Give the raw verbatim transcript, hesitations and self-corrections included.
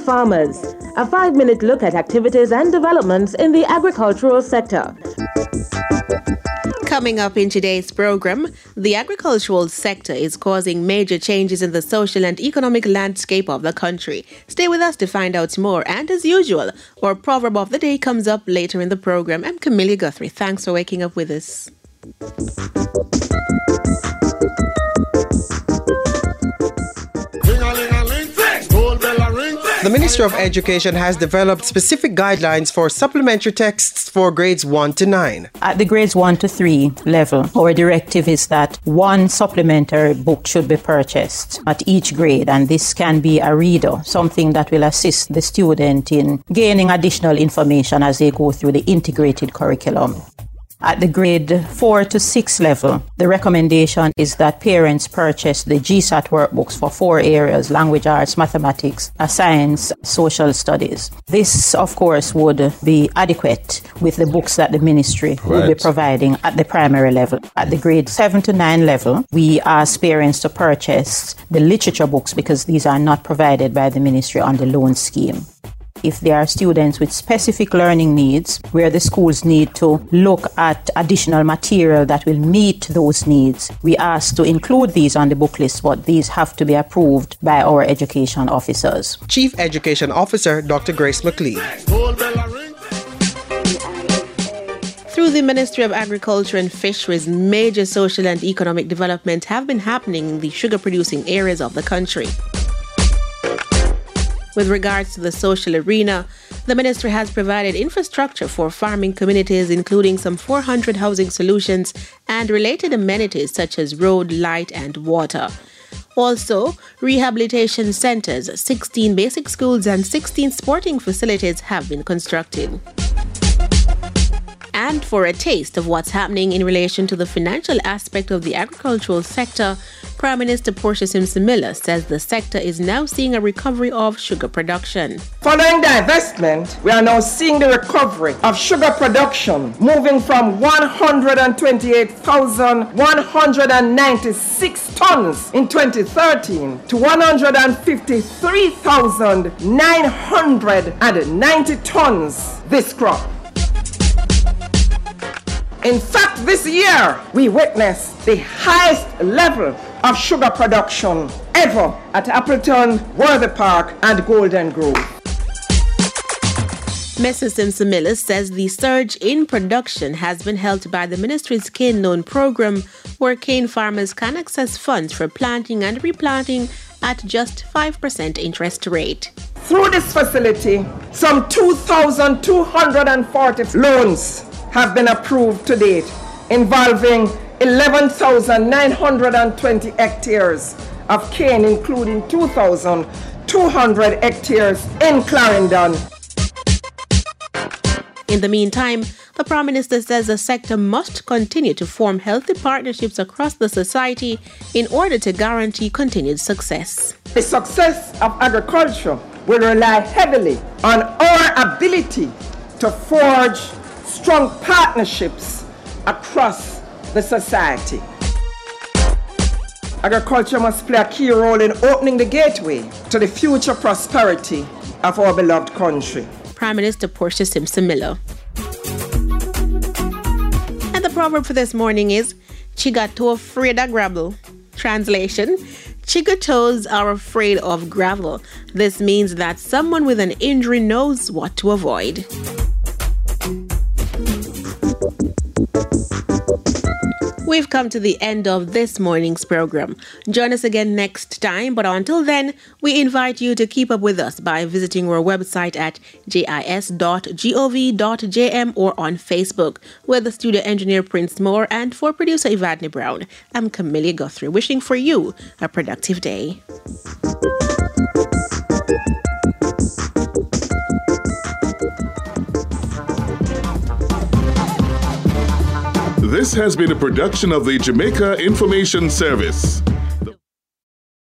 farmers. A five-minute look at activities and developments in the agricultural sector. Coming up in today's program, the agricultural sector is causing major changes in the social and economic landscape of the country. Stay with us to find out more. And as usual, our proverb of the day comes up later in the program. I'm Camilla Guthrie. Thanks for waking up with us. The Ministry of Education has developed specific guidelines for supplementary texts for grades one to nine. At the grades one to three level, our directive is that one supplementary book should be purchased at each grade, and this can be a reader, something that will assist the student in gaining additional information as they go through the integrated curriculum. At the grade four to six level, the recommendation is that parents purchase the G S A T workbooks for four areas: language arts, mathematics, science, social studies. This, of course, would be adequate with the books that the ministry right. will be providing at the primary level. At the grade seven to nine level, we ask parents to purchase the literature books because these are not provided by the ministry on the loan scheme. If there are students with specific learning needs where the schools need to look at additional material that will meet those needs, we ask to include these on the book list, but these have to be approved by our education officers. Chief Education Officer Doctor Grace McLean. Through the Ministry of Agriculture and Fisheries, major social and economic development have been happening in the sugar-producing areas of the country. With regards to the social arena, the ministry has provided infrastructure for farming communities, including some four hundred housing solutions and related amenities such as road, light, and water. Also, rehabilitation centers, sixteen basic schools, and sixteen sporting facilities have been constructed. And for a taste of what's happening in relation to the financial aspect of the agricultural sector, Prime Minister Portia Simpson Miller says the sector is now seeing a recovery of sugar production. Following divestment, we are now seeing the recovery of sugar production, moving from one hundred twenty-eight thousand one hundred ninety-six tons in twenty thirteen to one hundred fifty-three thousand nine hundred ninety tons this crop. In fact, this year, we witnessed the highest level of sugar production ever at Appleton, Worthy Park, and Golden Grove. Missus Simpson Miller says the surge in production has been helped by the ministry's cane loan program, where cane farmers can access funds for planting and replanting at just five percent interest rate. Through this facility, some two thousand two hundred forty loans have been approved to date, involving eleven thousand nine hundred twenty hectares of cane, including two thousand two hundred hectares in Clarendon. In the meantime, the Prime Minister says the sector must continue to form healthy partnerships across the society in order to guarantee continued success. The success of agriculture will rely heavily on our ability to forge strong partnerships across the society. Agriculture must play a key role in opening the gateway to the future prosperity of our beloved country. Prime Minister Portia Simpson Miller. And the proverb for this morning is, Chigato afraid of gravel. Translation, Chigatoes are afraid of gravel. This means that someone with an injury knows what to avoid. We've come to the end of this morning's program. Join us again next time, but until then, we invite you to keep up with us by visiting our website at jis dot gov dot j m or on Facebook. We're the studio engineer Prince Moore, and for producer Evadne Brown, I'm Camilla Guthrie, wishing for you a productive day. This has been a production of the Jamaica Information Service.